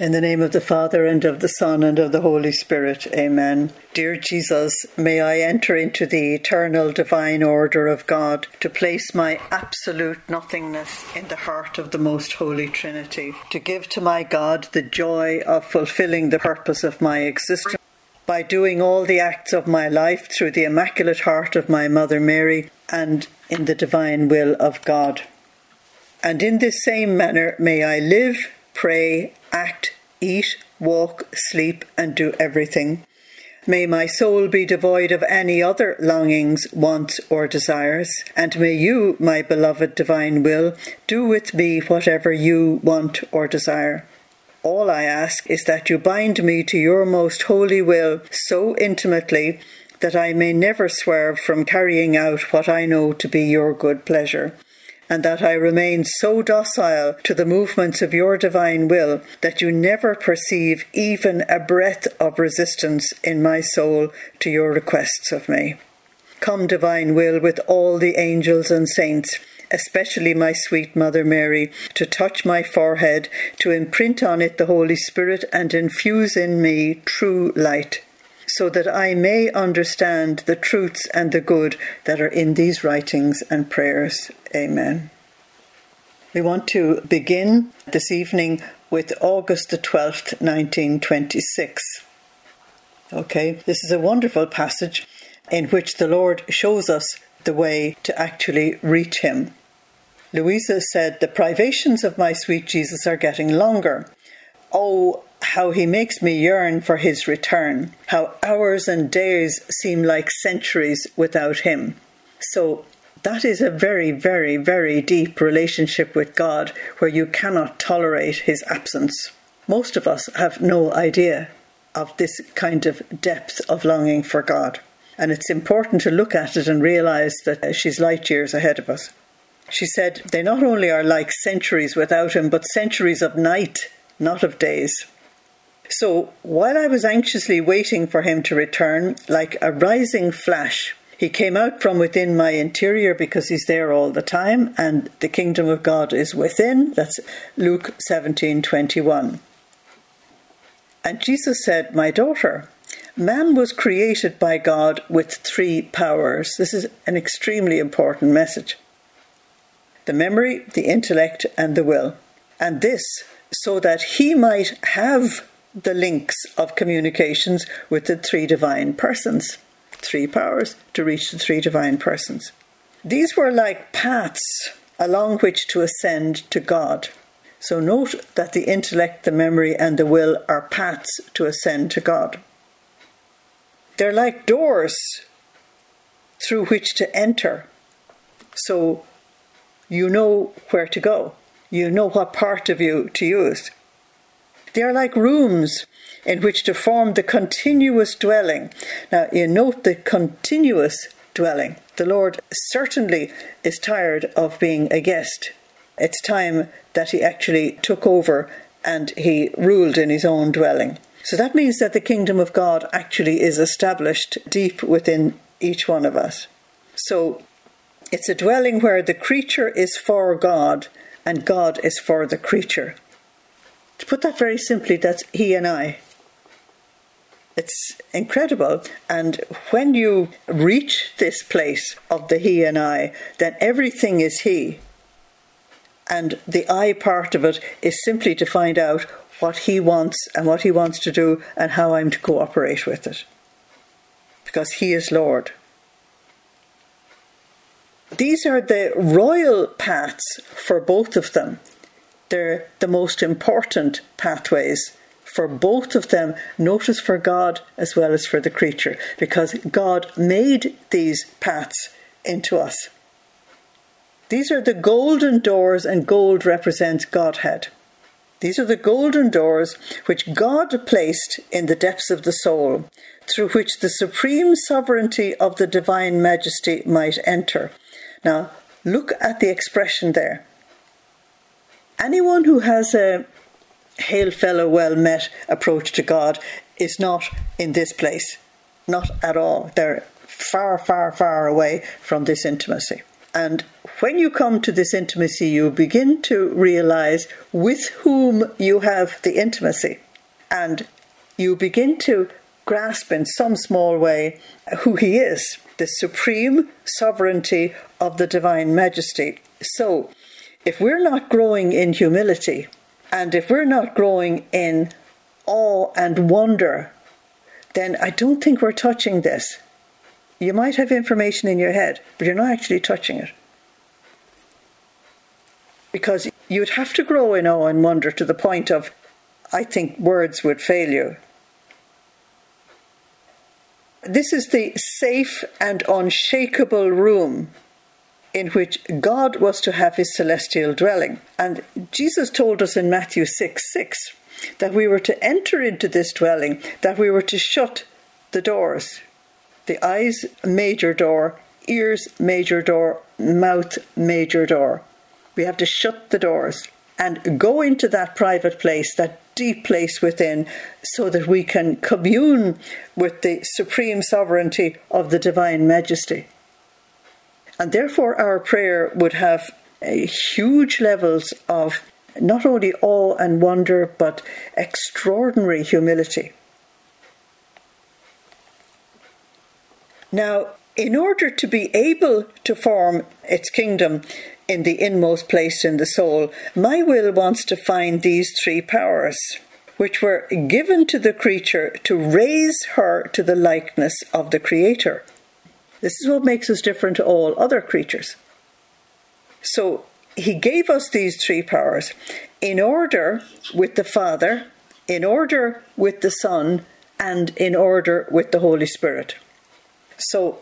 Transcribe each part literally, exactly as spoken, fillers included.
In the name of the Father, and of the Son, and of the Holy Spirit. Amen. Dear Jesus, may I enter into the eternal divine order of God to place my absolute nothingness in the heart of the most holy Trinity, to give to my God the joy of fulfilling the purpose of my existence by doing all the acts of my life through the Immaculate Heart of my Mother Mary and in the divine will of God. And in this same manner may I live, pray, act, eat, walk, sleep, and do everything. May my soul be devoid of any other longings, wants, or desires, and may you, my beloved divine will, do with me whatever you want or desire. All I ask is that you bind me to your most holy will so intimately that I may never swerve from carrying out what I know to be your good pleasure, and that I remain so docile to the movements of your divine will that you never perceive even a breath of resistance in my soul to your requests of me. Come, divine will, with all the angels and saints, especially my sweet Mother Mary, to touch my forehead, to imprint on it the Holy Spirit and infuse in me true light, so that I may understand the truths and the good that are in these writings and prayers. Amen. We want to begin this evening with August the twelfth, nineteen twenty-six. Okay, this is a wonderful passage in which the Lord shows us the way to actually reach him. Louisa said, "The privations of my sweet Jesus are getting longer. Oh, how he makes me yearn for his return, how hours and days seem like centuries without him." So that is a very, very, very deep relationship with God where you cannot tolerate his absence. Most of us have no idea of this kind of depth of longing for God. And it's important to look at it and realise that she's light years ahead of us. She said, they not only are like centuries without him, but centuries of night, not of days. So while I was anxiously waiting for him to return, like a rising flash, he came out from within my interior, because he's there all the time, and the kingdom of God is within. That's Luke seventeen twenty-one. And Jesus said, "My daughter, man was created by God with three powers." This is an extremely important message. The memory, the intellect, and the will. And this so that he might have the links of communications with the three divine persons. Three powers to reach the three divine persons. These were like paths along which to ascend to God. So note that the intellect, the memory, and the will are paths to ascend to God. They're like doors through which to enter. So you know where to go. You know what part of you to use. They are like rooms in which to form the continuous dwelling. Now, you note the continuous dwelling. The Lord certainly is tired of being a guest. It's time that he actually took over and he ruled in his own dwelling. So that means that the kingdom of God actually is established deep within each one of us. So it's a dwelling where the creature is for God and God is for the creature. To put that very simply, that's he and I. It's incredible. And when you reach this place of the he and I, then everything is he. And the I part of it is simply to find out what he wants and what he wants to do and how I'm to cooperate with it. Because he is Lord. These are the royal paths for both of them. They're the most important pathways for both of them. Notice for God as well as for the creature, because God made these paths into us. These are the golden doors, and gold represents Godhead. These are the golden doors which God placed in the depths of the soul, through which the supreme sovereignty of the divine majesty might enter. Now, look at the expression there. Anyone who has a hail fellow well met approach to God is not in this place. Not at all. They're far, far, far away from this intimacy. And when you come to this intimacy, you begin to realize with whom you have the intimacy. And you begin to grasp in some small way who he is, the supreme sovereignty of the divine majesty. So, if we're not growing in humility, and if we're not growing in awe and wonder, then I don't think we're touching this. You might have information in your head, but you're not actually touching it. Because you'd have to grow in awe and wonder to the point of, I think words would fail you. This is the safe and unshakable room in which God was to have his celestial dwelling. And Jesus told us in Matthew six six that we were to enter into this dwelling, that we were to shut the doors. The eyes, major door, ears, major door, mouth, major door. We have to shut the doors and go into that private place, that deep place within, so that we can commune with the supreme sovereignty of the divine majesty. And therefore our prayer would have a huge levels of not only awe and wonder, but extraordinary humility. Now, in order to be able to form its kingdom in the inmost place in the soul, my will wants to find these three powers, which were given to the creature to raise her to the likeness of the Creator. This is what makes us different to all other creatures. So he gave us these three powers in order with the Father, in order with the Son, and in order with the Holy Spirit. So,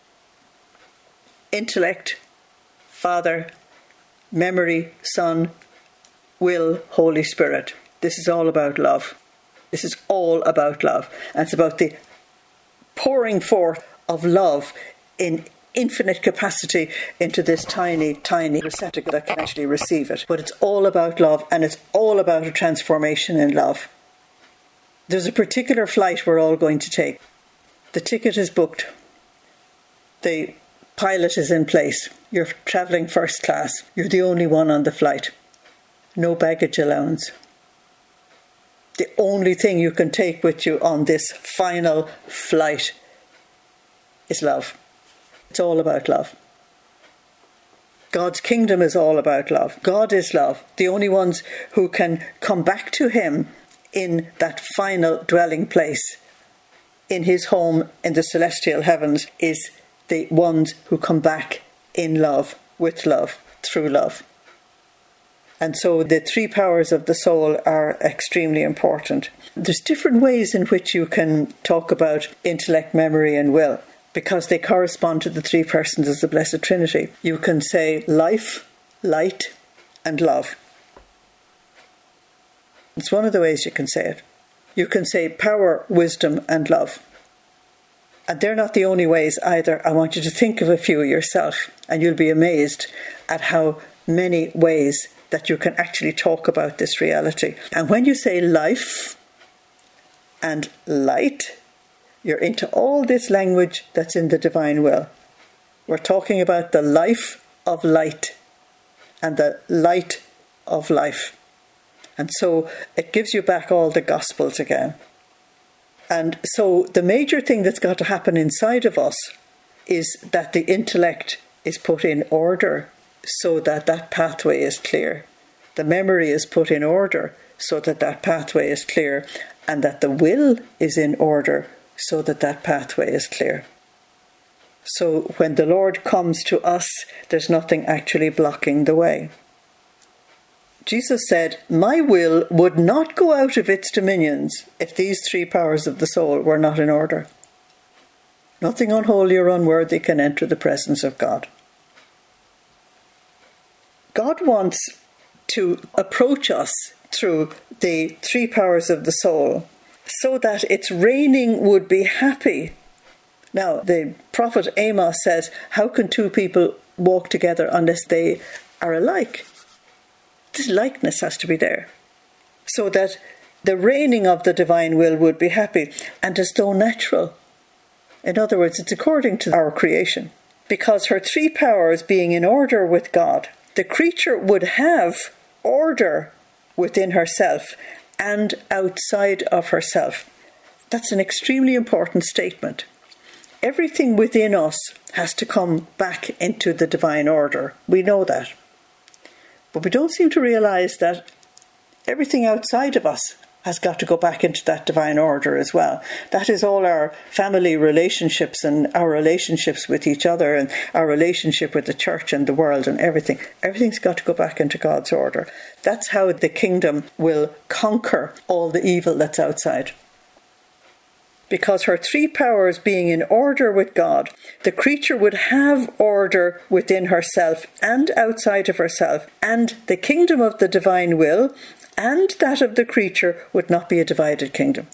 intellect, Father, memory, Son, will, Holy Spirit. This is all about love. This is all about love. And it's about the pouring forth of love in infinite capacity into this tiny, tiny receptacle that can actually receive it. But it's all about love, and it's all about a transformation in love. There's a particular flight we're all going to take. The ticket is booked. The pilot is in place. You're travelling first class. You're the only one on the flight. No baggage allowance. The only thing you can take with you on this final flight is love. It's all about love. God's kingdom is all about love. God is love. The only ones who can come back to him in that final dwelling place, in his home in the celestial heavens, is the ones who come back in love, with love, through love. And so the three powers of the soul are extremely important. There's different ways in which you can talk about intellect, memory, and will, because they correspond to the three persons of the Blessed Trinity. You can say life, light, and love. It's one of the ways you can say it. You can say power, wisdom, and love. And they're not the only ways either. I want you to think of a few yourself, and you'll be amazed at how many ways that you can actually talk about this reality. And when you say life and light, you're into all this language that's in the divine will. We're talking about the life of light and the light of life. And so it gives you back all the Gospels again. And so the major thing that's got to happen inside of us is that the intellect is put in order so that that pathway is clear. The memory is put in order so that that pathway is clear, and that the will is in order so that that pathway is clear. So when the Lord comes to us, there's nothing actually blocking the way. Jesus said, "My will would not go out of its dominions if these three powers of the soul were not in order. Nothing unholy or unworthy can enter the presence of God." God wants to approach us through the three powers of the soul so that its reigning would be happy. Now, the prophet Amos says, how can two people walk together unless they are alike? This likeness has to be there, so that the reigning of the divine will would be happy and as though natural. In other words, it's according to our creation. because her three powers being in order with God, the creature would have order within herself and outside of herself. That's an extremely important statement. Everything within us has to come back into the divine order. We know that. But we don't seem to realise that everything outside of us has got to go back into that divine order as well. That is all our family relationships and our relationships with each other and our relationship with the church and the world and everything. Everything's got to go back into God's order. That's how the kingdom will conquer all the evil that's outside. Because her three powers being in order with God, the creature would have order within herself and outside of herself, and the kingdom of the divine will and that of the creature would not be a divided kingdom.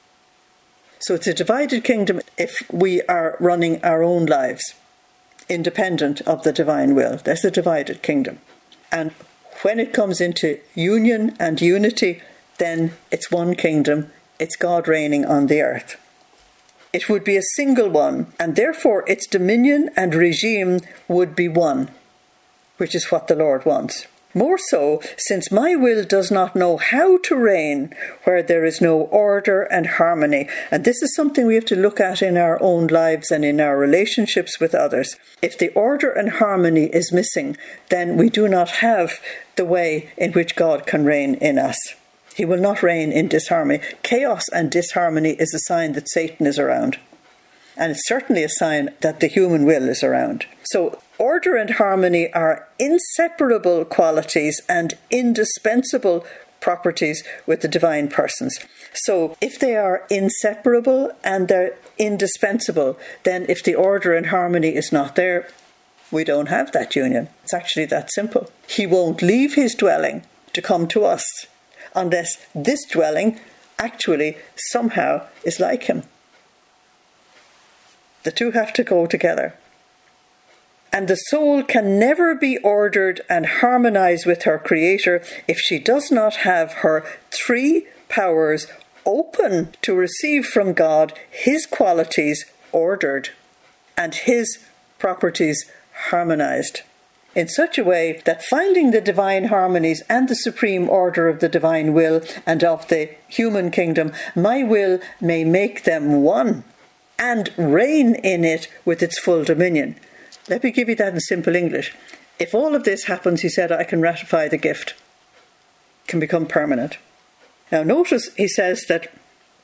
So it's a divided kingdom if we are running our own lives, independent of the divine will. That's a divided kingdom. And when it comes into union and unity, then it's one kingdom. It's God reigning on the earth. It would be a single one, and therefore its dominion and regime would be one, which is what the Lord wants. More so, since my will does not know how to reign where there is no order and harmony. And this is something we have to look at in our own lives and in our relationships with others. If the order and harmony is missing, then we do not have the way in which God can reign in us. He will not reign in disharmony. Chaos and disharmony is a sign that Satan is around. And it's certainly a sign that the human will is around. So order and harmony are inseparable qualities and indispensable properties with the divine persons. So if they are inseparable and they're indispensable, then if the order and harmony is not there, we don't have that union. It's actually that simple. He won't leave his dwelling to come to us unless this dwelling actually somehow is like him. The two have to go together. And the soul can never be ordered and harmonized with her Creator if she does not have her three powers open to receive from God His qualities ordered and His properties harmonized in such a way that finding the divine harmonies and the supreme order of the divine will and of the human kingdom, my will may make them one and reign in it with its full dominion. Let me give you that in simple English. If all of this happens, he said, I can ratify the gift. It can become permanent. Now notice he says that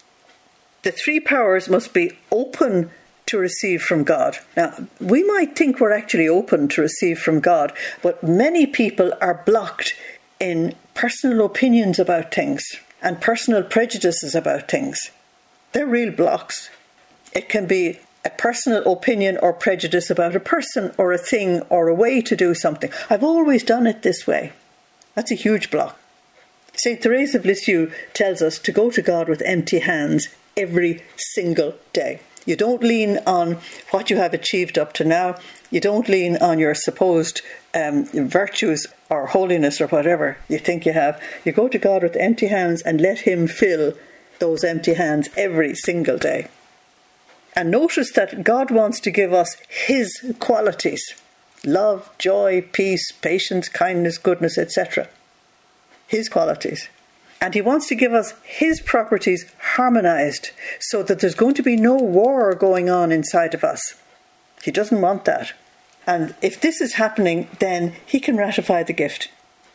the three powers must be open to receive from God. Now, we might think we're actually open to receive from God, but many people are blocked in personal opinions about things and personal prejudices about things. They're real blocks. It can be a personal opinion or prejudice about a person or a thing or a way to do something. I've always done it this way. That's a huge block. Saint Teresa of Lisieux tells us to go to God with empty hands every single day. You don't lean on what you have achieved up to now. You don't lean on your supposed um, virtues or holiness or whatever you think you have. You go to God with empty hands and let Him fill those empty hands every single day. And notice that God wants to give us His qualities. Love, joy, peace, patience, kindness, goodness, et cetera. His qualities. And He wants to give us His properties harmonized so that there's going to be no war going on inside of us. He doesn't want that. And if this is happening, then He can ratify the gift.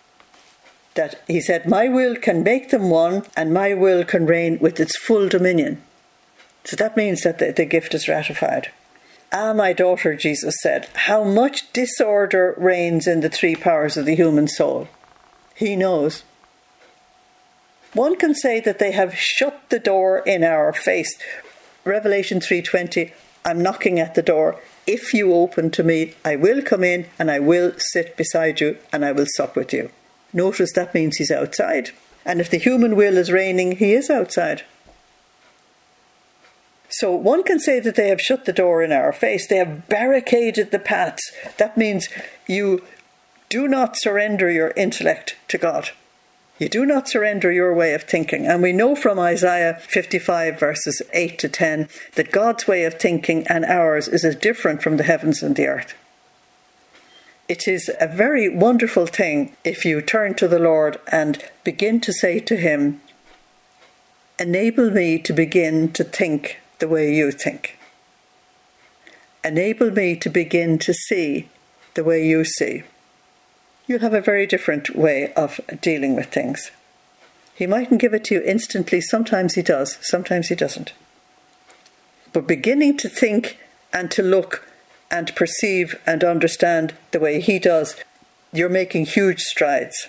That He said, my will can make them one and my will can reign with its full dominion. So that means that the, the gift is ratified. Ah, my daughter, Jesus said, how much disorder reigns in the three powers of the human soul. He knows. One can say that they have shut the door in our face. Revelation three twenty, I'm knocking at the door. If you open to me, I will come in and I will sit beside you and I will sup with you. Notice that means He's outside. And if the human will is reigning, He is outside. So one can say that they have shut the door in our face. They have barricaded the paths. That means you do not surrender your intellect to God. You do not surrender your way of thinking. And we know from Isaiah fifty-five verses eight to ten that God's way of thinking and ours is as different from the heavens and the earth. It is a very wonderful thing if you turn to the Lord and begin to say to him, enable me to begin to think the way you think. Enable me to begin to see the way you see. You'll have a very different way of dealing with things. He mightn't give it to you instantly. Sometimes he does. Sometimes he doesn't. But beginning to think and to look and perceive and understand the way he does, you're making huge strides.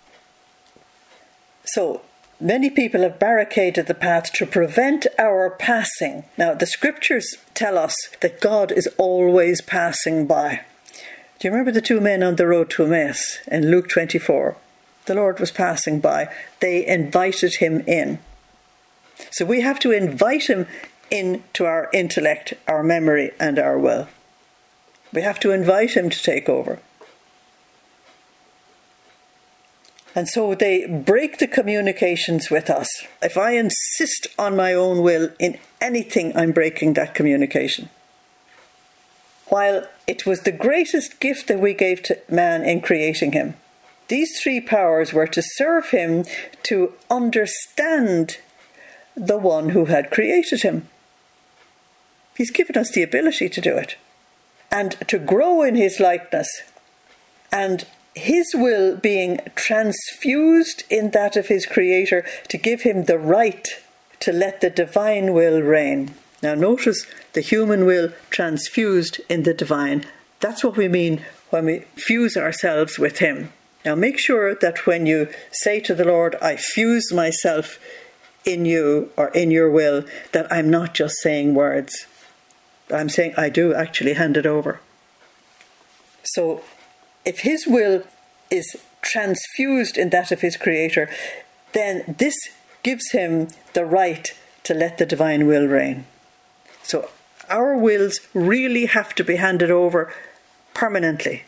So, many people have barricaded the path to prevent our passing. Now, the scriptures tell us that God is always passing by. Do you remember the two men on the road to Emmaus in Luke twenty-four? The Lord was passing by. They invited him in. So we have to invite him into our intellect, our memory, and our will. We have to invite him to take over. And so they break the communications with us. If I insist on my own will in anything, I'm breaking that communication. While it was the greatest gift that we gave to man in creating him, these three powers were to serve him to understand the one who had created him. He's given us the ability to do it and to grow in his likeness, and his will being transfused in that of his creator to give him the right to let the divine will reign. Now notice the human will transfused in the divine. That's what we mean when we fuse ourselves with him. Now make sure that when you say to the Lord, I fuse myself in you or in your will, that I'm not just saying words. I'm saying I do actually hand it over. So if his will is transfused in that of his creator, then this gives him the right to let the divine will reign. So our wills really have to be handed over permanently.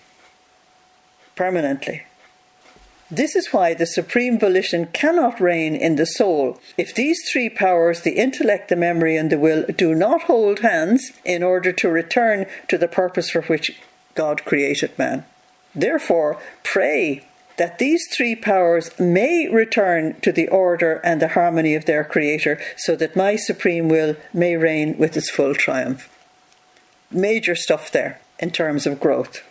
Permanently. This is why the supreme volition cannot reign in the soul if these three powers, the intellect, the memory, and the will, do not hold hands in order to return to the purpose for which God created man. Therefore, pray that these three powers may return to the order and the harmony of their creator, so that my supreme will may reign with its full triumph. Major stuff there in terms of growth.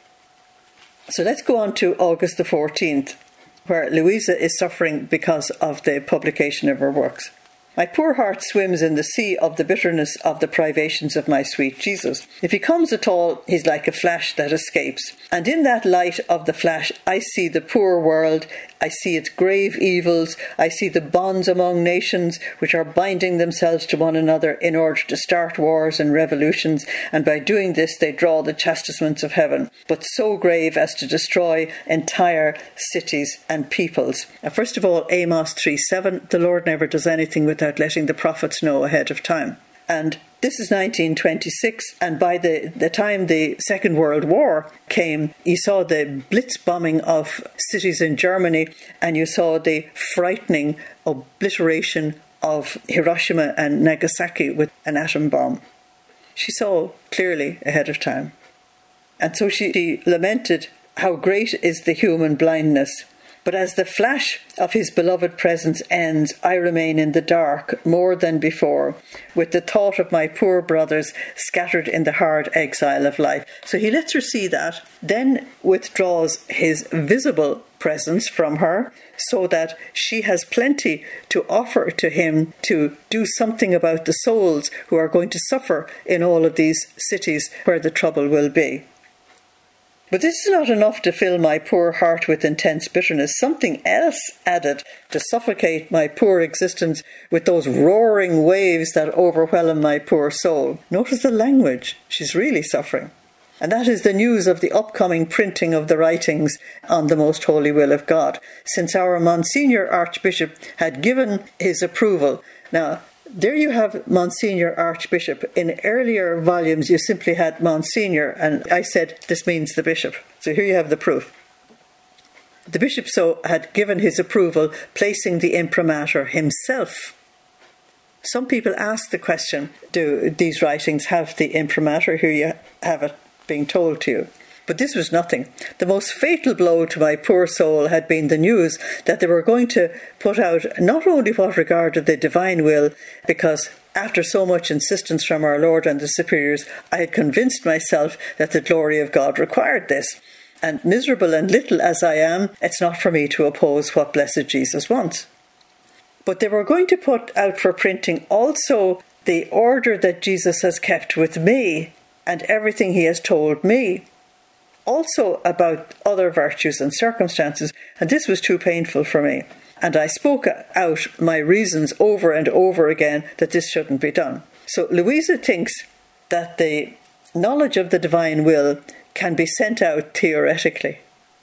So let's go on to August the fourteenth, where Louisa is suffering because of the publication of her works. My poor heart swims in the sea of the bitterness of the privations of my sweet Jesus. If he comes at all, he's like a flash that escapes. And in that light of the flash, I see the poor world, I see its grave evils, I see the bonds among nations which are binding themselves to one another in order to start wars and revolutions, and by doing this they draw the chastisements of heaven, but so grave as to destroy entire cities and peoples. Now, first of all, Amos three seven, the Lord never does anything without letting the prophets know ahead of time. And this is nineteen twenty-six, and by the, the time the Second World War came, you saw the blitz bombing of cities in Germany, and you saw the frightening obliteration of Hiroshima and Nagasaki with an atom bomb. She saw clearly ahead of time. And so she, she lamented how great is the human blindness. But as the flash of his beloved presence ends, I remain in the dark more than before, with the thought of my poor brothers scattered in the hard exile of life. So he lets her see that, then withdraws his visible presence from her, so that she has plenty to offer to him to do something about the souls who are going to suffer in all of these cities where the trouble will be. But this is not enough to fill my poor heart with intense bitterness. Something else added to suffocate my poor existence with those roaring waves that overwhelm my poor soul. Notice the language. She's really suffering. And that is the news of the upcoming printing of the writings on the most holy will of God, since our Monsignor Archbishop had given his approval. Now, there you have Monsignor Archbishop. In earlier volumes you simply had Monsignor, and I said this means the bishop. So here you have the proof. The bishop so had given his approval, placing the imprimatur himself. Some people ask the question, do these writings have the imprimatur? Here you have it being told to you. But this was nothing. The most fatal blow to my poor soul had been the news that they were going to put out not only what regarded the divine will, because after so much insistence from our Lord and the superiors, I had convinced myself that the glory of God required this. And miserable and little as I am, it's not for me to oppose what blessed Jesus wants. But they were going to put out for printing also the order that Jesus has kept with me and everything he has told me. Also about other virtues and circumstances, and this was too painful for me. And I spoke out my reasons over and over again that this shouldn't be done. So Louisa thinks that the knowledge of the divine will can be sent out theoretically.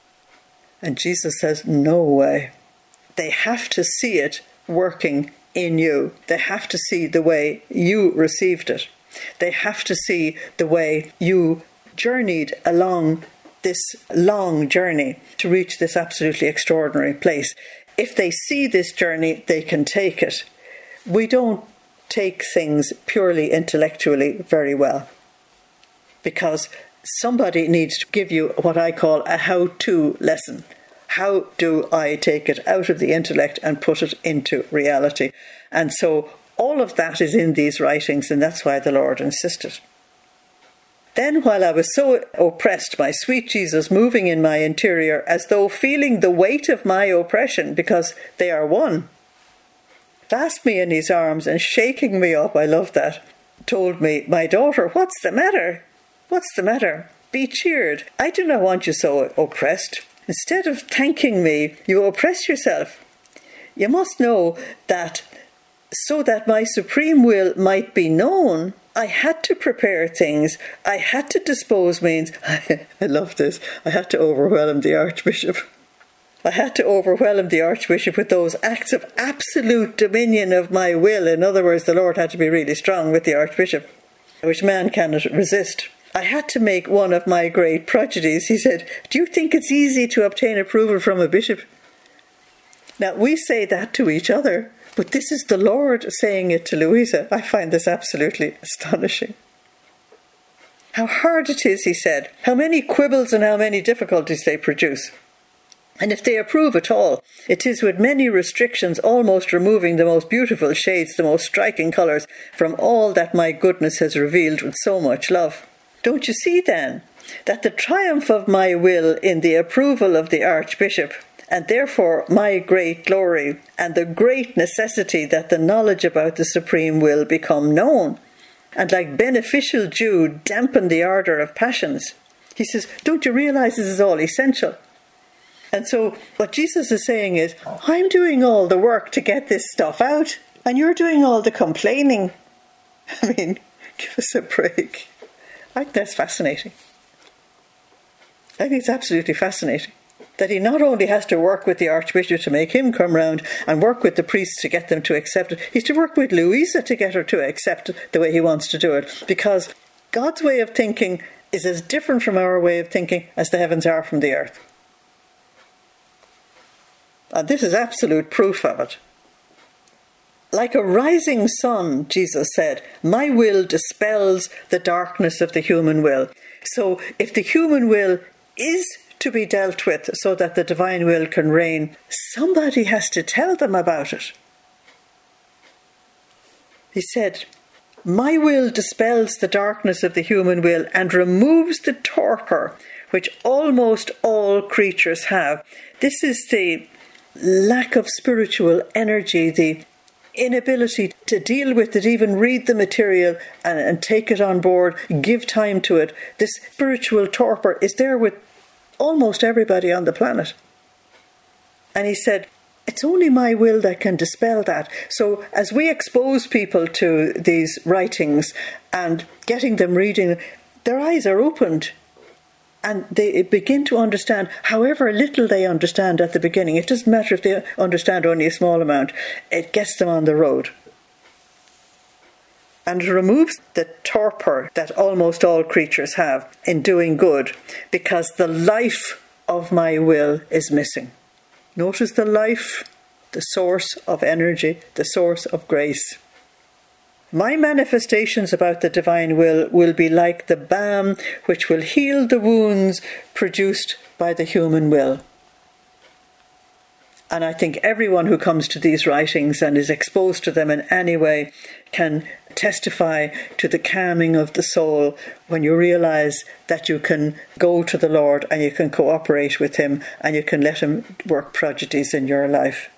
And Jesus says, no way. They have to see it working in you. They have to see the way you received it. They have to see the way you journeyed along this long journey to reach this absolutely extraordinary place. If they see this journey, they can take it. We don't take things purely intellectually very well, because somebody needs to give you what I call a how-to lesson. How do I take it out of the intellect and put it into reality? And so all of that is in these writings, and that's why the Lord insisted. Then, while I was so oppressed, my sweet Jesus moving in my interior, as though feeling the weight of my oppression, because they are one, clasped me in his arms and shaking me up, I love that, told me, my daughter, what's the matter? What's the matter? Be cheered. I do not want you so oppressed. Instead of thanking me, you oppress yourself. You must know that so that my supreme will might be known, I had to prepare things. I had to dispose means. I love this. I had to overwhelm the Archbishop. I had to overwhelm the Archbishop with those acts of absolute dominion of my will. In other words, the Lord had to be really strong with the Archbishop, which man cannot resist. I had to make one of my great prodigies. He said, do you think it's easy to obtain approval from a bishop? Now, we say that to each other, but this is the Lord saying it to Louisa. I find this absolutely astonishing. How hard it is, he said, how many quibbles and how many difficulties they produce. And if they approve at all, it is with many restrictions, almost removing the most beautiful shades, the most striking colours, from all that my goodness has revealed with so much love. Don't you see, then, that the triumph of my will in the approval of the Archbishop, and therefore my great glory, and the great necessity that the knowledge about the supreme will become known, and like beneficial dew dampen the ardour of passions? He says, don't you realise this is all essential? And so what Jesus is saying is, I'm doing all the work to get this stuff out, and you're doing all the complaining. I mean, give us a break. I think that's fascinating. I think it's absolutely fascinating that he not only has to work with the Archbishop to make him come round and work with the priests to get them to accept it, he's to work with Louisa to get her to accept it the way he wants to do it, because God's way of thinking is as different from our way of thinking as the heavens are from the earth. And this is absolute proof of it. Like a rising sun, Jesus said, my will dispels the darkness of the human will. So if the human will is to be dealt with so that the divine will can reign, somebody has to tell them about it. He said, my will dispels the darkness of the human will and removes the torpor which almost all creatures have. This is the lack of spiritual energy, the inability to deal with it, even read the material and, and take it on board, give time to it. This spiritual torpor is there with almost everybody on the planet. And he said, it's only my will that can dispel that. So as we expose people to these writings and getting them reading, their eyes are opened and they begin to understand, however little they understand at the beginning. It doesn't matter if they understand only a small amount. It gets them on the road. And it removes the torpor that almost all creatures have in doing good, because the life of my will is missing. Notice the life, the source of energy, the source of grace. My manifestations about the divine will will be like the balm which will heal the wounds produced by the human will. And I think everyone who comes to these writings and is exposed to them in any way can testify to the calming of the soul when you realise that you can go to the Lord and you can cooperate with him and you can let him work prodigies in your life.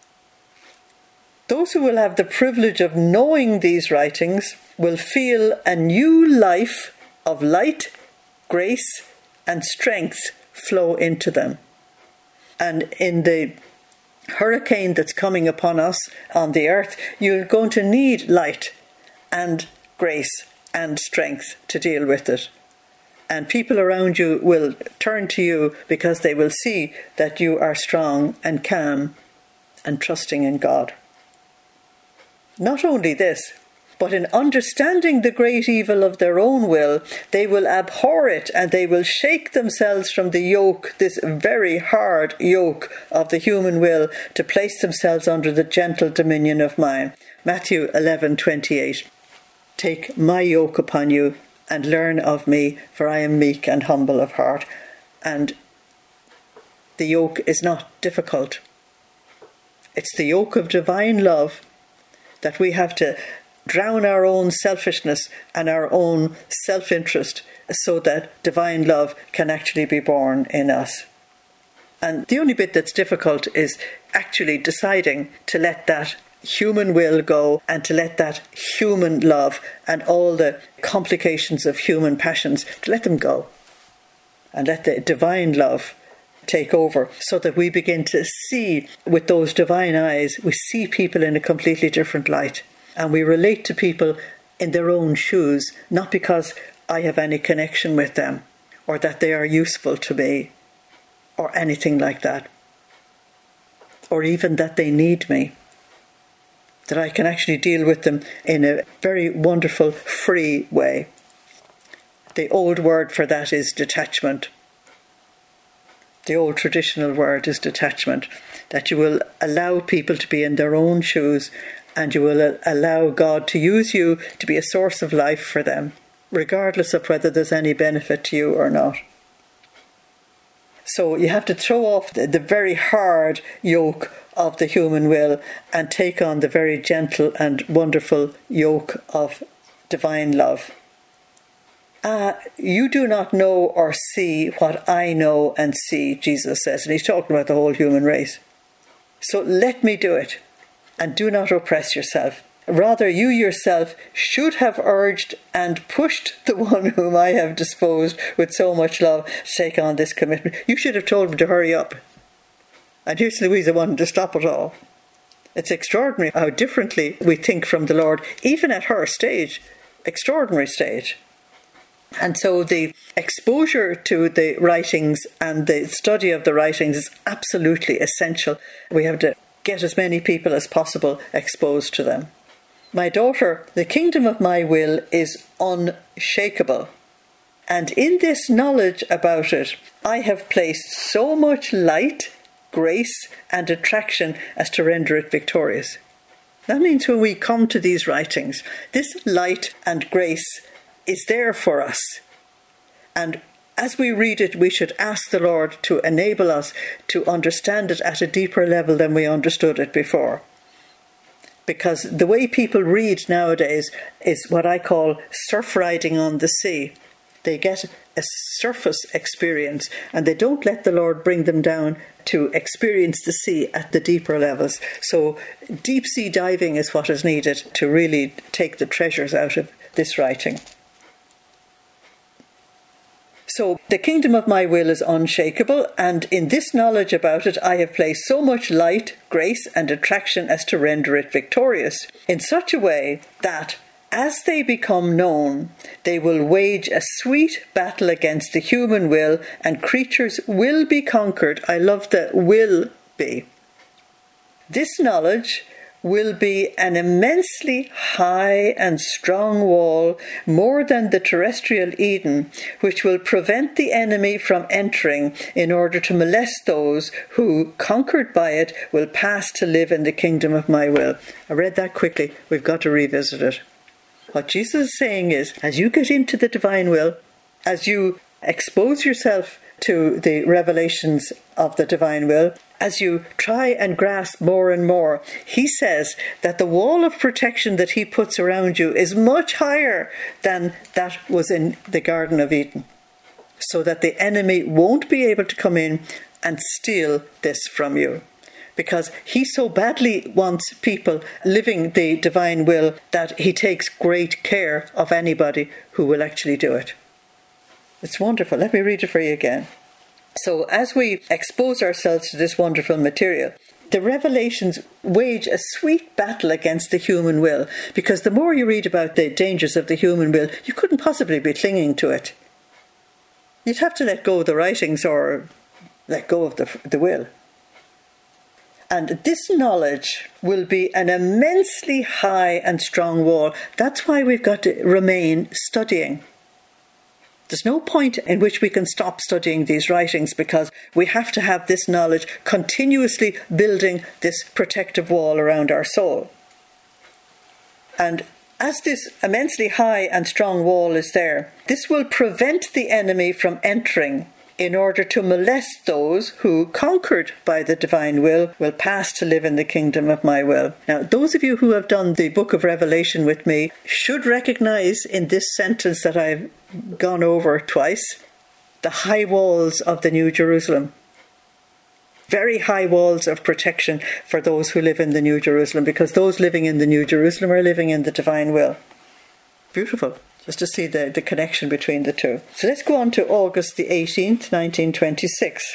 Those who will have the privilege of knowing these writings will feel a new life of light, grace and strength flow into them. And in the hurricane that's coming upon us on the earth, you're going to need light and grace and strength to deal with it. And people around you will turn to you because they will see that you are strong and calm and trusting in God. Not only this, but in understanding the great evil of their own will, they will abhor it and they will shake themselves from the yoke, this very hard yoke of the human will, to place themselves under the gentle dominion of mine. Matthew eleven twenty-eight. Take my yoke upon you and learn of me, for I am meek and humble of heart. And the yoke is not difficult. It's the yoke of divine love that we have to drown our own selfishness and our own self-interest so that divine love can actually be born in us. And the only bit that's difficult is actually deciding to let that human will go and to let that human love and all the complications of human passions, to let them go and let the divine love take over, so that we begin to see with those divine eyes. We see people in a completely different light and we relate to people in their own shoes, not because I have any connection with them or that they are useful to me or anything like that, or even that they need me, that I can actually deal with them in a very wonderful, free way. The old word for that is detachment. The old traditional word is detachment, that you will allow people to be in their own shoes and you will allow God to use you to be a source of life for them, regardless of whether there's any benefit to you or not. So you have to throw off the, the very hard yoke of the human will and take on the very gentle and wonderful yoke of divine love. Ah, you do not know or see what I know and see, Jesus says. And he's talking about the whole human race. So let me do it, and do not oppress yourself. Rather, you yourself should have urged and pushed the one whom I have disposed with so much love to take on this commitment. You should have told him to hurry up. And here's Louisa wanting to stop it all. It's extraordinary how differently we think from the Lord, even at her stage, extraordinary stage. And so the exposure to the writings and the study of the writings is absolutely essential. We have to get as many people as possible exposed to them. My daughter, the kingdom of my will is unshakable. And in this knowledge about it, I have placed so much light, grace and attraction as to render it victorious. That means when we come to these writings, this light and grace is there for us. And as we read it, we should ask the Lord to enable us to understand it at a deeper level than we understood it before. Because the way people read nowadays is what I call surf riding on the sea. They get a surface experience and they don't let the Lord bring them down to experience the sea at the deeper levels. So deep sea diving is what is needed to really take the treasures out of this writing. So the kingdom of my will is unshakable, and in this knowledge about it I have placed so much light, grace and attraction as to render it victorious, in such a way that as they become known, they will wage a sweet battle against the human will, and creatures will be conquered. I love the will be. This knowledge will be an immensely high and strong wall, more than the terrestrial Eden, which will prevent the enemy from entering in order to molest those who, conquered by it, will pass to live in the kingdom of my will. I read that quickly. We've got to revisit it. What Jesus is saying is, as you get into the divine will, as you expose yourself to the revelations of the divine will, as you try and grasp more and more, he says that the wall of protection that he puts around you is much higher than that was in the Garden of Eden, so that the enemy won't be able to come in and steal this from you. Because he so badly wants people living the divine will that he takes great care of anybody who will actually do it. It's wonderful. Let me read it for you again. So as we expose ourselves to this wonderful material, the revelations wage a sweet battle against the human will, because the more you read about the dangers of the human will, you couldn't possibly be clinging to it. You'd have to let go of the writings or let go of the, the will. And this knowledge will be an immensely high and strong wall. That's why we've got to remain studying. There's no point in which we can stop studying these writings, because we have to have this knowledge continuously building this protective wall around our soul. And as this immensely high and strong wall is there, this will prevent the enemy from entering in order to molest those who, conquered by the divine will, will pass to live in the kingdom of my will. Now, those of you who have done the book of Revelation with me should recognize in this sentence that I've gone over twice, the high walls of the New Jerusalem. Very high walls of protection for those who live in the New Jerusalem, because those living in the New Jerusalem are living in the divine will. Beautiful. Just to see the, the connection between the two. So let's go on to August the eighteenth, nineteen twenty-six.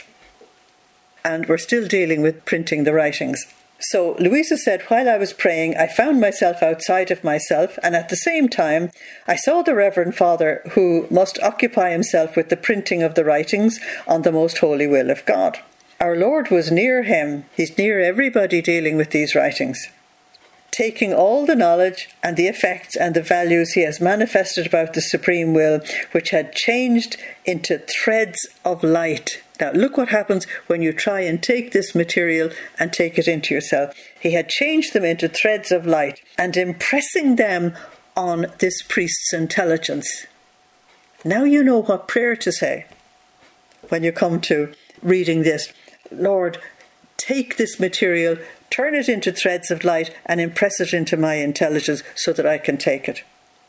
And we're still dealing with printing the writings. So Louisa said, while I was praying, I found myself outside of myself, and at the same time, I saw the Reverend Father, who must occupy himself with the printing of the writings on the most holy will of God. Our Lord was near him. He's near everybody dealing with these writings, taking all the knowledge and the effects and the values he has manifested about the supreme will, which had changed into threads of light. Now look what happens when you try and take this material and take it into yourself. He had changed them into threads of light and impressing them on this priest's intelligence. Now you know what prayer to say when you come to reading this. Lord, take this material, turn it into threads of light and impress it into my intelligence so that I can take it.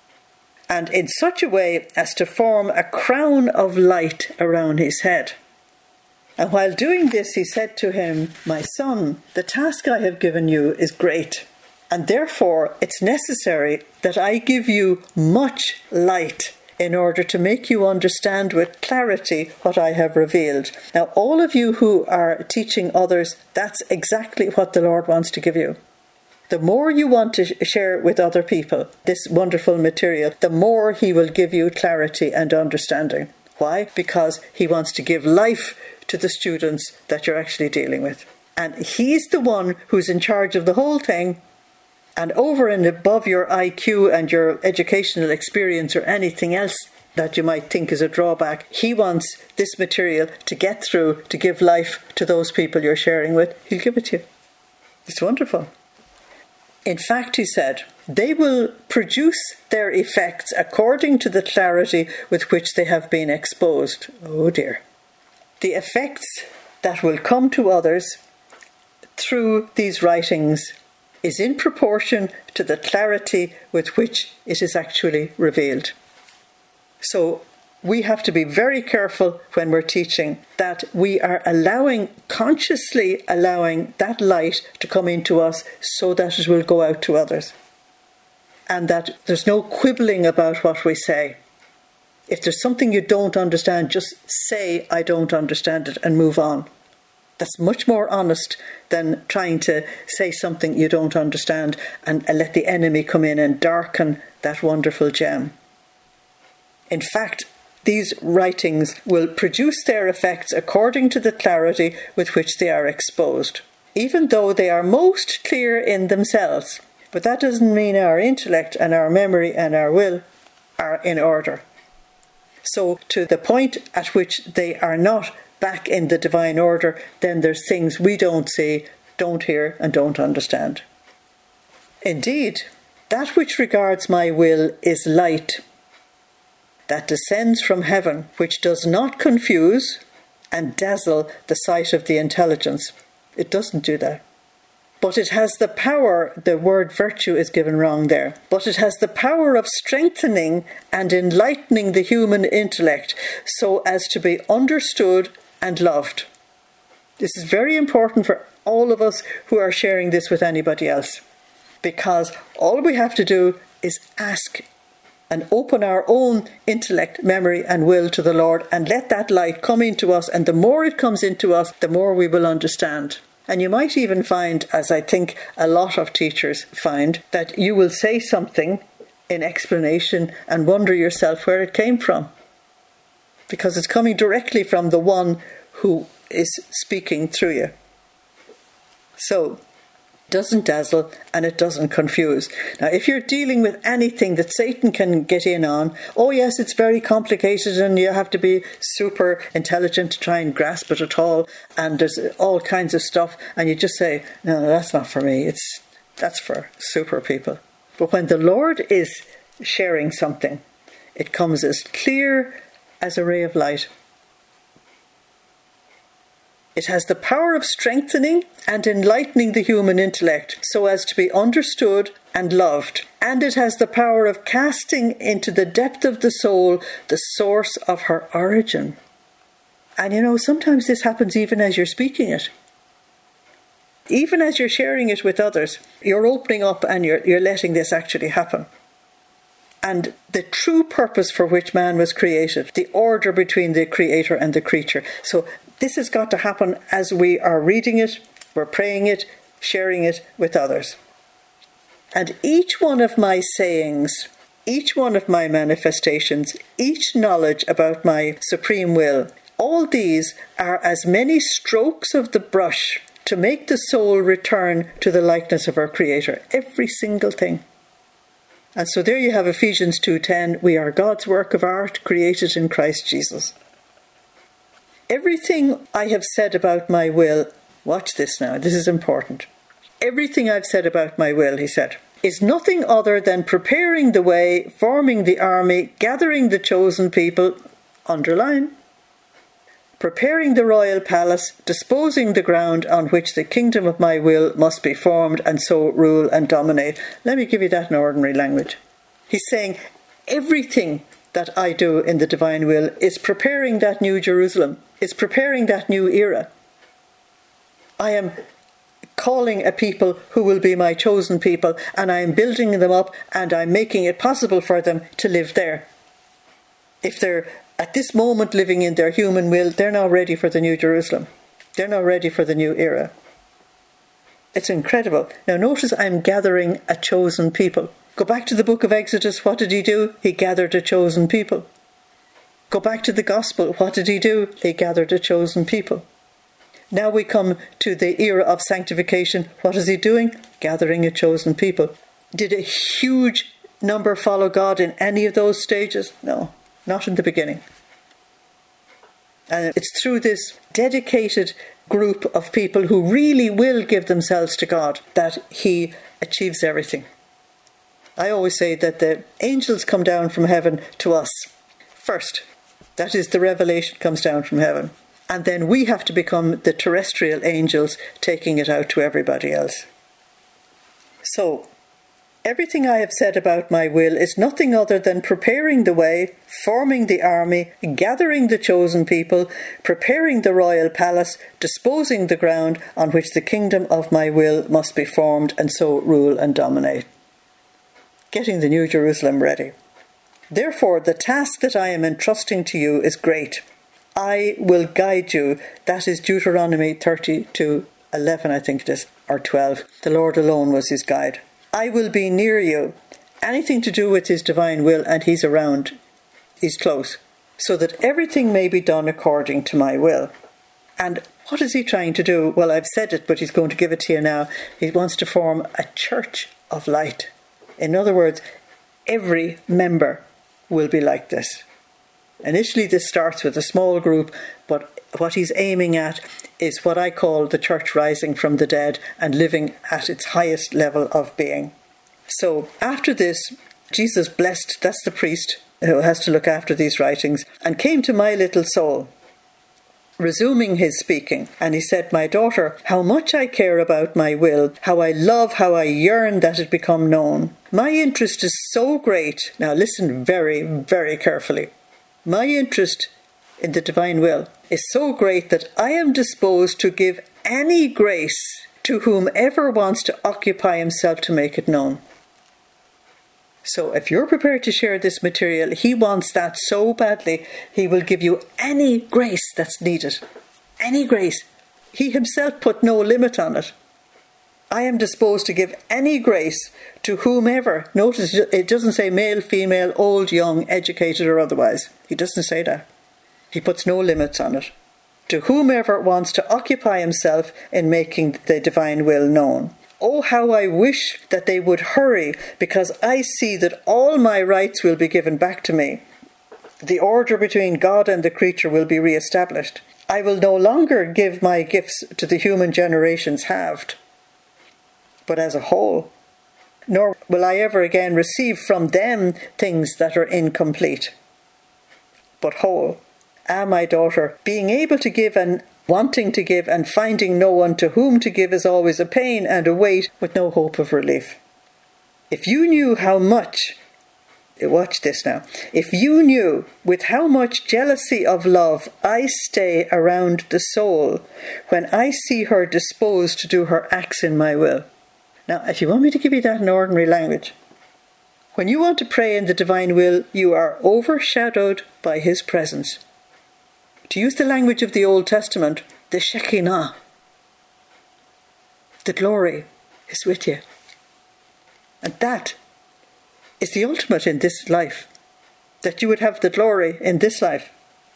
And in such a way as to form a crown of light around his head. And while doing this, he said to him, my son, the task I have given you is great, and therefore it's necessary that I give you much light in order to make you understand with clarity what I have revealed. Now, all of you who are teaching others, that's exactly what the Lord wants to give you. The more you want to share with other people this wonderful material, the more he will give you clarity and understanding. Why? Because he wants to give life to the students that you're actually dealing with. And he's the one who's in charge of the whole thing. And over and above your I Q and your educational experience or anything else that you might think is a drawback, he wants this material to get through, to give life to those people you're sharing with. He'll give it to you. It's wonderful. In fact, he said, they will produce their effects according to the clarity with which they have been exposed. Oh dear. The effects that will come to others through these writings is in proportion to the clarity with which it is actually revealed. So we have to be very careful when we're teaching that we are allowing, consciously allowing that light to come into us so that it will go out to others. And that there's no quibbling about what we say. If there's something you don't understand, just say, I don't understand it, and move on. That's much more honest than trying to say something you don't understand and let the enemy come in and darken that wonderful gem. In fact, these writings will produce their effects according to the clarity with which they are exposed. even though they are most clear in themselves. But that doesn't mean our intellect and our memory and our will are in order. So to the point at which they are not back in the divine order, then there's things we don't see, don't hear, and don't understand. Indeed, that which regards my will is light that descends from heaven, which does not confuse and dazzle the sight of the intelligence. It doesn't do that. But it has the power, the word virtue is given wrong there, but it has the power of strengthening and enlightening the human intellect so as to be understood and loved. This is very important for all of us who are sharing this with anybody else, because all we have to do is ask and open our own intellect, memory and will to the Lord, and let that light come into us, and the more it comes into us, the more we will understand. And you might even find, as I think a lot of teachers find, that you will say something in explanation and wonder yourself where it came from, because it's coming directly from the one who is speaking through you. So, it doesn't dazzle and it doesn't confuse. Now, if you're dealing with anything that Satan can get in on, oh yes, it's very complicated and you have to be super intelligent to try and grasp it at all, and there's all kinds of stuff, and you just say, no, that's not for me, it's that's for super people. But when the Lord is sharing something, it comes as clear as a ray of light. It has the power of strengthening and enlightening the human intellect so as to be understood and loved. And it has the power of casting into the depth of the soul the source of her origin. And you know, sometimes this happens even as you're speaking it. Even as you're sharing it with others, you're opening up and you're, you're letting this actually happen. And the true purpose for which man was created, the order between the creator and the creature. So this has got to happen as we are reading it, we're praying it, sharing it with others. And each one of my sayings, each one of my manifestations, each knowledge about my supreme will, all these are as many strokes of the brush to make the soul return to the likeness of our Creator. Every single thing. And so there you have Ephesians two ten. We are God's work of art, created in Christ Jesus. Everything I have said about my will, watch this now, this is important. Everything I've said about my will, he said, is nothing other than preparing the way, forming the army, gathering the chosen people, underline, preparing the royal palace, disposing the ground on which the kingdom of my will must be formed and so rule and dominate. Let me give you that in ordinary language. He's saying everything that I do in the divine will is preparing that new Jerusalem. It's preparing that new era. I am calling a people who will be my chosen people, and I am building them up, and I'm making it possible for them to live there. If they're at this moment living in their human will, they're not ready for the new Jerusalem. They're not ready for the new era. It's incredible. Now notice I'm gathering a chosen people. Go back to the book of Exodus. What did he do? He gathered a chosen people. Go back to the gospel. What did he do? He gathered a chosen people. Now we come to the era of sanctification. What is he doing? Gathering a chosen people. Did a huge number follow God in any of those stages? No, not in the beginning. And it's through this dedicated group of people who really will give themselves to God that he achieves everything. I always say that the angels come down from heaven to us first. That is, the revelation comes down from heaven. And then we have to become the terrestrial angels taking it out to everybody else. So, everything I have said about my will is nothing other than preparing the way, forming the army, gathering the chosen people, preparing the royal palace, disposing the ground on which the kingdom of my will must be formed and so rule and dominate. Getting the New Jerusalem ready. Therefore, the task that I am entrusting to you is great. I will guide you. That is Deuteronomy thirty-two eleven, I think it is, or twelve. The Lord alone was his guide. I will be near you. Anything to do with his divine will, and he's around. He's close. So that everything may be done according to my will. And What is he trying to do? Well, I've said it, but he's going to give it to you now. He wants to form a church of light. In other words, every member will be like this. Initially, this starts with a small group, but what he's aiming at is what I call the church rising from the dead and living at its highest level of being. So after this, Jesus blessed, that's the priest who has to look after these writings, and came to my little soul, resuming his speaking, and he said, "My daughter, how much I care about my will, how I love, how I yearn that it become known. My interest is so great." Now listen very, very carefully. My interest in the divine will is so great that I am disposed to give any grace to whomever wants to occupy himself to make it known. So if you're prepared to share this material, he wants that so badly, he will give you any grace that's needed. Any grace. He himself put no limit on it. I am disposed to give any grace to whomever. Notice it doesn't say male, female, old, young, educated or otherwise. He doesn't say that. He puts no limits on it. To whomever wants to occupy himself in making the divine will known. Oh, how I wish that they would hurry, because I see that all my rights will be given back to me. The order between God and the creature will be re-established. I will no longer give my gifts to the human generations halved, but as a whole. Nor will I ever again receive from them things that are incomplete, but whole. Ah, my daughter, being able to give and wanting to give and finding no one to whom to give is always a pain and a weight with no hope of relief. If you knew how much, watch this now, if you knew with how much jealousy of love I stay around the soul when I see her disposed to do her acts in my will. Now, if you want me to give you that in ordinary language, when you want to pray in the divine will, you are overshadowed by his presence. To use the language of the Old Testament, the Shekinah, the glory is with you. And that is the ultimate in this life, that you would have the glory in this life.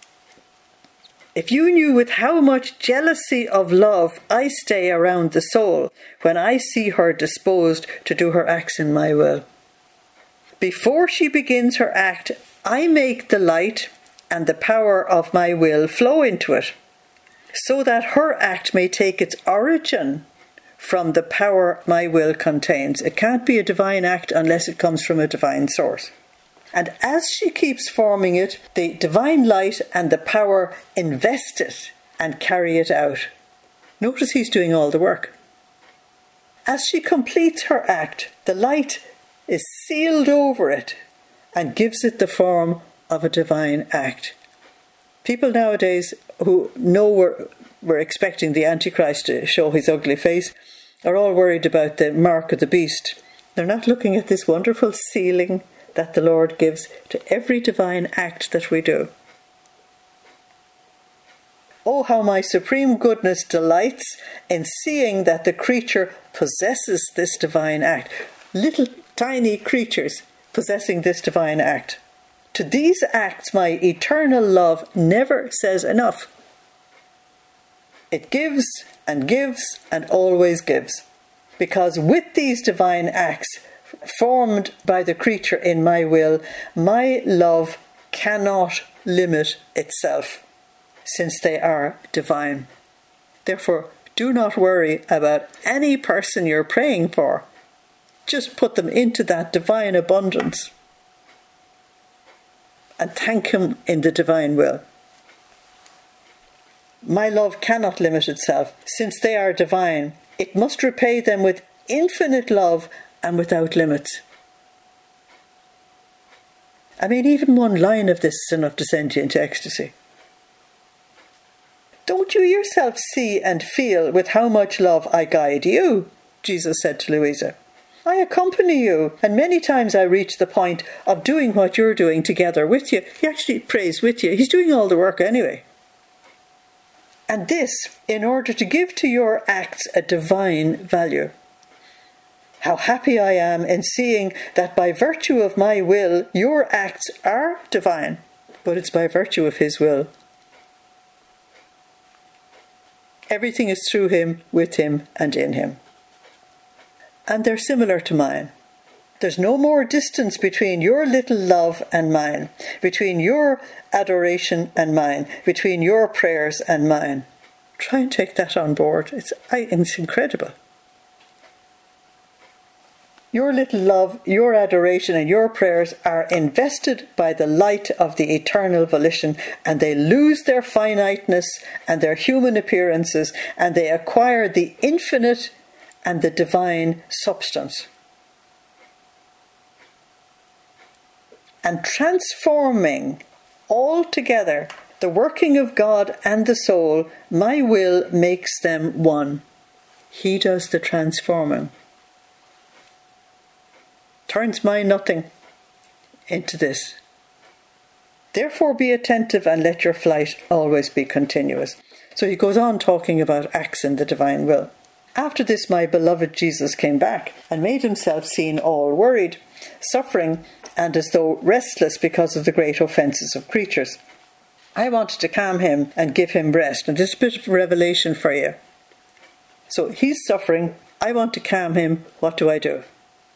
If you knew with how much jealousy of love I stay around the soul when I see her disposed to do her acts in my will. Before she begins her act, I make the light and the power of my will flow into it, so that her act may take its origin from the power my will contains. It can't be a divine act unless it comes from a divine source. And as she keeps forming it, the divine light and the power invest it and carry it out. Notice he's doing all the work. As she completes her act, the light is sealed over it and gives it the form of a divine act. People nowadays who know we're, we're expecting the Antichrist to show his ugly face are all worried about the mark of the beast. They're not looking at this wonderful sealing that the Lord gives to every divine act that we do. Oh, how my supreme goodness delights in seeing that the creature possesses this divine act. Little tiny creatures possessing this divine act. To these acts my eternal love never says enough. It gives and gives and always gives. Because with these divine acts formed by the creature in my will, my love cannot limit itself, since they are divine. Therefore, do not worry about any person you're praying for. Just put them into that divine abundance and thank him in the divine will. My love cannot limit itself. Since they are divine, it must repay them with infinite love and without limits. I mean, even one line of this is enough to send you into ecstasy. Don't you yourself see and feel with how much love I guide you? Jesus said to Louisa. I accompany you, and many times I reach the point of doing what you're doing together with you. He actually prays with you. He's doing all the work anyway. And this, in order to give to your acts a divine value. How happy I am in seeing that by virtue of my will, your acts are divine, but it's by virtue of his will. Everything is through him, with him, and in him. And they're similar to mine. There's no more distance between your little love and mine, between your adoration and mine, between your prayers and mine. Try and take that on board. It's, I, it's incredible. Your little love, your adoration and your prayers are invested by the light of the eternal volition, and they lose their finiteness and their human appearances, and they acquire the infinite and the divine substance. And transforming altogether the working of God and the soul, my will makes them one. He does the transforming. Turns my nothing into this. Therefore be attentive and let your flight always be continuous. So he goes on talking about acts in the divine will. After this, my beloved Jesus came back and made himself seen all worried, suffering, and as though restless because of the great offences of creatures. I wanted to calm him and give him rest. And this is a bit of revelation for you. So he's suffering. I want to calm him. What do I do?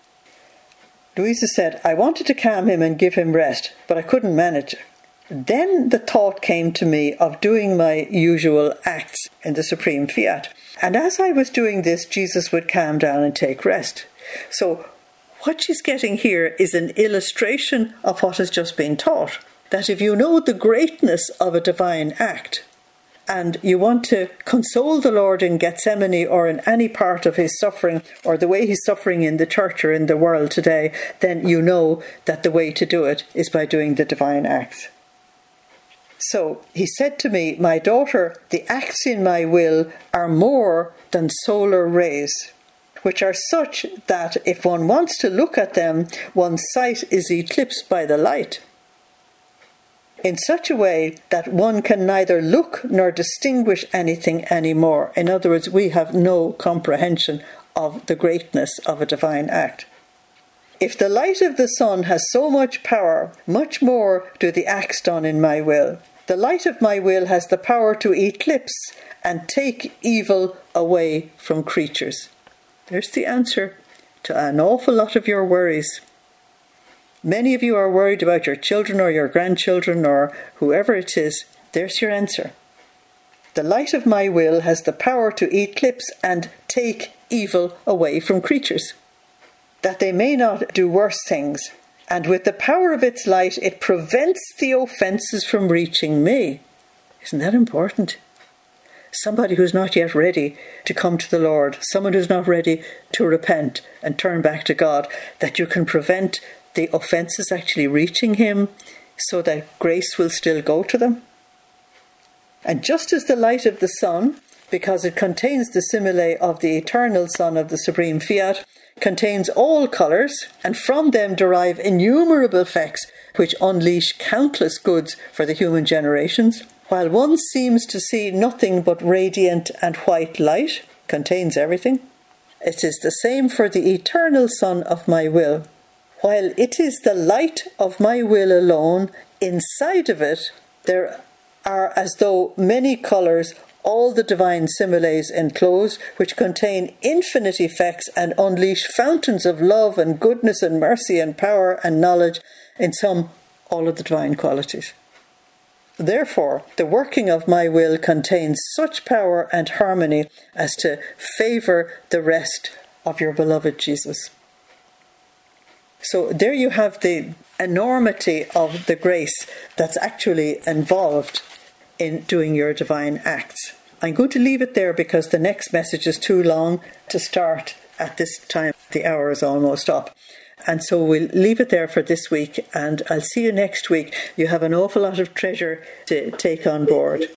Louisa said, I wanted to calm him and give him rest, but I couldn't manage. Then the thought came to me of doing my usual acts in the Supreme Fiat. And as I was doing this, Jesus would calm down and take rest. So what she's getting here is an illustration of what has just been taught. That if you know the greatness of a divine act, and you want to console the Lord in Gethsemane or in any part of his suffering, or the way he's suffering in the church or in the world today, then you know that the way to do it is by doing the divine acts. So he said to me, my daughter, the acts in my will are more than solar rays, which are such that if one wants to look at them, one's sight is eclipsed by the light, in such a way that one can neither look nor distinguish anything anymore. In other words, we have no comprehension of the greatness of a divine act. If the light of the sun has so much power, much more do the acts done in my will. The light of my will has the power to eclipse and take evil away from creatures. There's the answer to an awful lot of your worries. Many of you are worried about your children or your grandchildren or whoever it is. There's your answer. The light of my will has the power to eclipse and take evil away from creatures, that they may not do worse things. And with the power of its light, it prevents the offences from reaching me. Isn't that important? Somebody who's not yet ready to come to the Lord, someone who's not ready to repent and turn back to God, that you can prevent the offences actually reaching him so that grace will still go to them. And just as the light of the sun, because it contains the simile of the eternal Son of the Supreme Fiat, contains all colours, and from them derive innumerable effects which unleash countless goods for the human generations, while one seems to see nothing but radiant and white light, contains everything. It is the same for the eternal Son of my will. While it is the light of my will alone, inside of it there are as though many colours, all the divine similes enclosed, which contain infinite effects and unleash fountains of love and goodness and mercy and power and knowledge, in sum, all of the divine qualities. Therefore, the working of my will contains such power and harmony as to favour the rest of your beloved Jesus. So there you have the enormity of the grace that's actually involved in doing your divine acts. I'm going to leave it there because the next message is too long to start at this time. The hour is almost up. And so we'll leave it there for this week, and I'll see you next week. You have an awful lot of treasure to take on board.